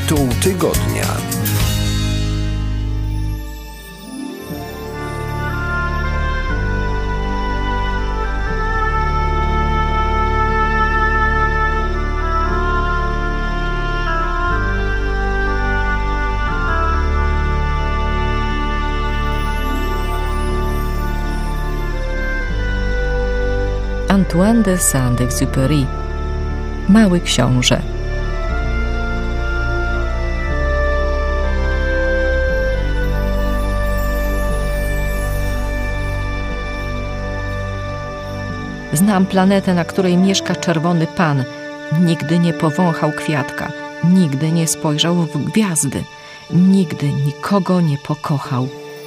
Tytuł tygodnia. Antoine de Saint-Exupéry. Mały książę. Znam planetę, na której mieszka czerwony pan. Nigdy nie powąchał kwiatka, nigdy nie spojrzał w gwiazdy, nigdy nikogo nie pokochał.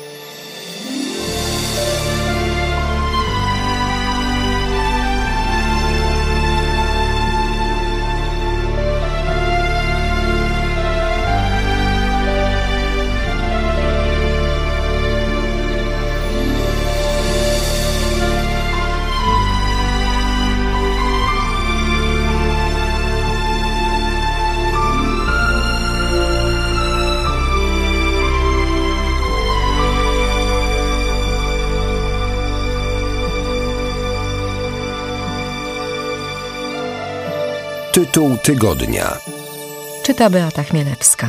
Tytuł tygodnia. Czyta Beata Chmielewska.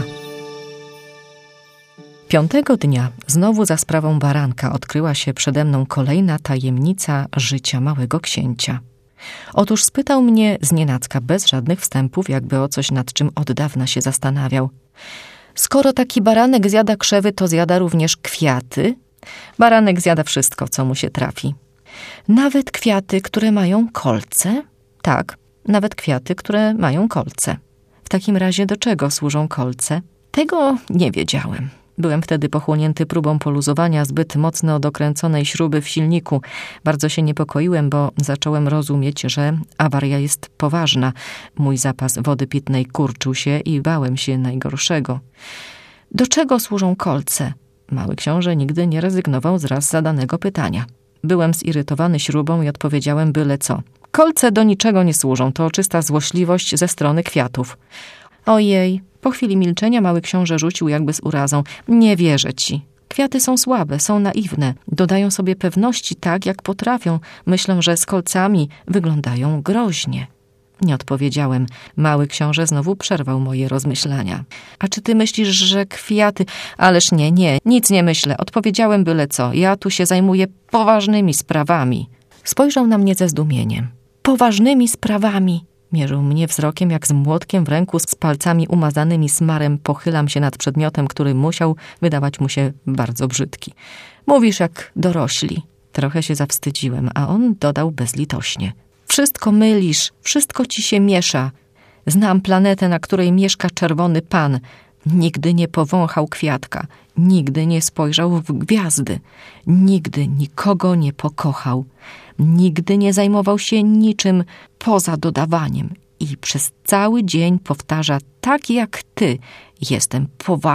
5. dnia znowu za sprawą baranka odkryła się przede mną kolejna tajemnica życia małego księcia. Otóż spytał mnie znienacka, bez żadnych wstępów, jakby o coś, nad czym od dawna się zastanawiał. Skoro taki baranek zjada krzewy, to zjada również kwiaty? Baranek zjada wszystko, co mu się trafi. Nawet kwiaty, które mają kolce? Tak. Nawet kwiaty, które mają kolce. W takim razie do czego służą kolce? Tego nie wiedziałem. Byłem wtedy pochłonięty próbą poluzowania zbyt mocno dokręconej śruby w silniku. Bardzo się niepokoiłem, bo zacząłem rozumieć, że awaria jest poważna. Mój zapas wody pitnej kurczył się i bałem się najgorszego. Do czego służą kolce? Mały książę nigdy nie rezygnował z raz zadanego pytania. Byłem zirytowany śrubą i odpowiedziałem byle co. Kolce do niczego nie służą, to czysta złośliwość ze strony kwiatów. Ojej, po chwili milczenia mały książę rzucił jakby z urazą. Nie wierzę ci. Kwiaty są słabe, są naiwne. Dodają sobie pewności tak, jak potrafią. Myślę, że z kolcami wyglądają groźnie. Nie odpowiedziałem. Mały książę znowu przerwał moje rozmyślania. A czy ty myślisz, że kwiaty... Ależ nie, nic nie myślę. Odpowiedziałem byle co. Ja tu się zajmuję poważnymi sprawami. Spojrzał na mnie ze zdumieniem. Poważnymi sprawami. Mierzył mnie wzrokiem, jak z młotkiem w ręku, z palcami umazanymi smarem pochylam się nad przedmiotem, który musiał wydawać mu się bardzo brzydki. Mówisz jak dorośli. Trochę się zawstydziłem, a on dodał bezlitośnie. Wszystko mylisz, wszystko ci się miesza. Znam planetę, na której mieszka czerwony pan. Nigdy nie powąchał kwiatka, nigdy nie spojrzał w gwiazdy, nigdy nikogo nie pokochał, nigdy nie zajmował się niczym poza dodawaniem i przez cały dzień powtarza tak jak ty. Jestem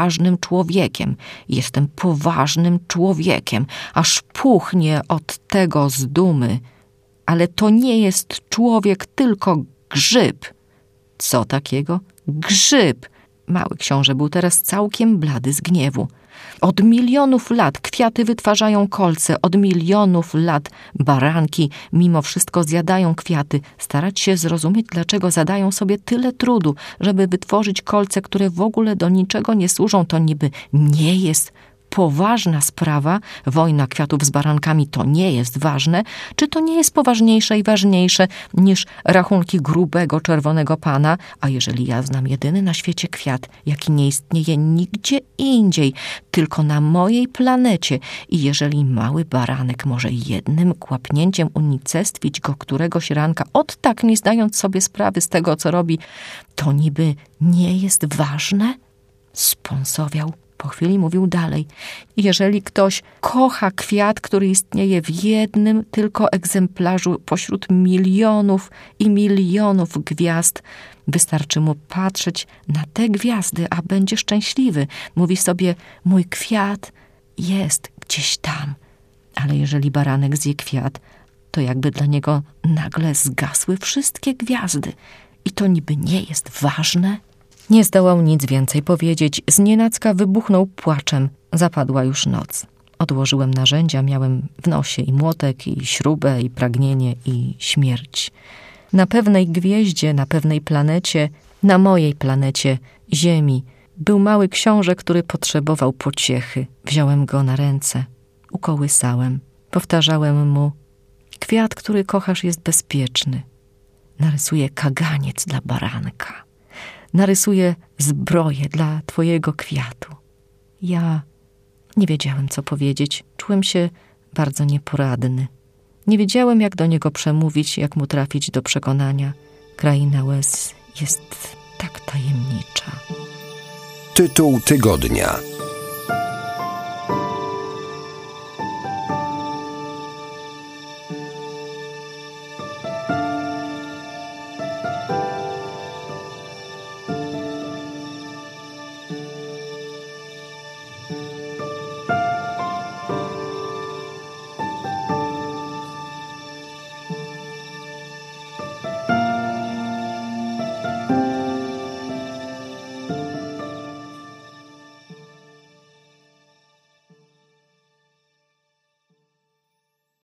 poważnym człowiekiem, aż puchnie od tego z dumy. Ale to nie jest człowiek, tylko grzyb. Co takiego? Grzyb! Mały książę był teraz całkiem blady z gniewu. Od milionów lat kwiaty wytwarzają kolce, od milionów lat baranki mimo wszystko zjadają kwiaty. Starać się zrozumieć, dlaczego zadają sobie tyle trudu, żeby wytworzyć kolce, które w ogóle do niczego nie służą, to niby nie jest poważna sprawa. Wojna kwiatów z barankami to nie jest ważne. Czy to nie jest poważniejsze i ważniejsze niż rachunki grubego czerwonego pana? A jeżeli ja znam jedyny na świecie kwiat, jaki nie istnieje nigdzie indziej, tylko na mojej planecie, i jeżeli mały baranek może jednym kłapnięciem unicestwić go któregoś ranka, od tak nie zdając sobie sprawy z tego, co robi, to niby nie jest ważne? Spąsowiał. Po chwili mówił dalej. Jeżeli ktoś kocha kwiat, który istnieje w jednym tylko egzemplarzu pośród milionów i milionów gwiazd, wystarczy mu patrzeć na te gwiazdy, a będzie szczęśliwy. Mówi sobie, mój kwiat jest gdzieś tam. Ale jeżeli baranek zje kwiat, to jakby dla niego nagle zgasły wszystkie gwiazdy. I to niby nie jest ważne? Nie zdołał nic więcej powiedzieć. Znienacka wybuchnął płaczem. Zapadła już noc. Odłożyłem narzędzia, miałem w nosie i młotek, i śrubę, i pragnienie, i śmierć. Na pewnej gwieździe, na pewnej planecie, na mojej planecie, Ziemi, był mały książę, który potrzebował pociechy. Wziąłem go na ręce, ukołysałem. Powtarzałem mu: kwiat, który kochasz, jest bezpieczny. Narysuję kaganiec dla baranka. Narysuję zbroję dla twojego kwiatu. Ja nie wiedziałem, co powiedzieć. Czułem się bardzo nieporadny. Nie wiedziałem, jak do niego przemówić, jak mu trafić do przekonania. Kraina łez jest tak tajemnicza. Tytuł tygodnia.